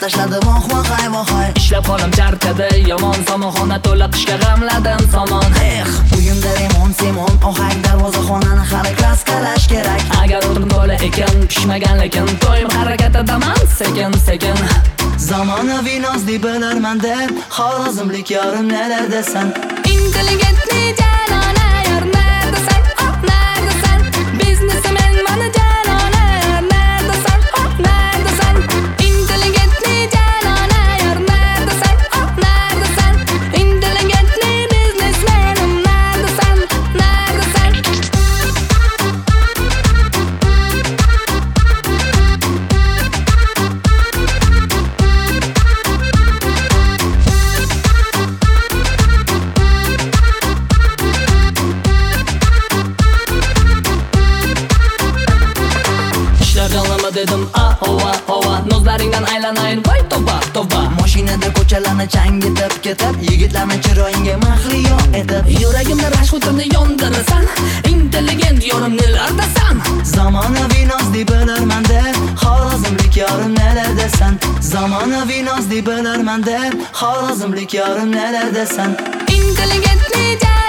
tashladi vohay. Ishlab qolim charchadi, yomon somonxona to'la qishga g'amladim somon. Uyimda remont semon, ohak darvozaxonani hali klaskalash kerak. Agar o'tim to'la ekan, pishmagan lekin to'yim harakatidaman sekin. Zamonaviy nozli bilarman deb Xorazmlik yorim nelar desan. Intelligentli jalona yor neredasan, neredasan. Businessman mana jalona yor neredasan, neredasan. Intelligentli jalona yor neredasan, neredasan. Intelligentli businessman neredasan, neredasan. Dedim ova nozlaringdan aylanayin voy tova. Mashinada ko'chalarni changitib ketib, yigitlarni chiroyinga mahliyo etib, yuragimda rashxotimni yondirasan. Intelligent yorim nelardasan. Zamonaviy nozli bilarman deb Xorazmlik yorim nelar desan. Zamonaviy nozli bilarman deb Xorazmlik yorim nelar desan. Intelligentli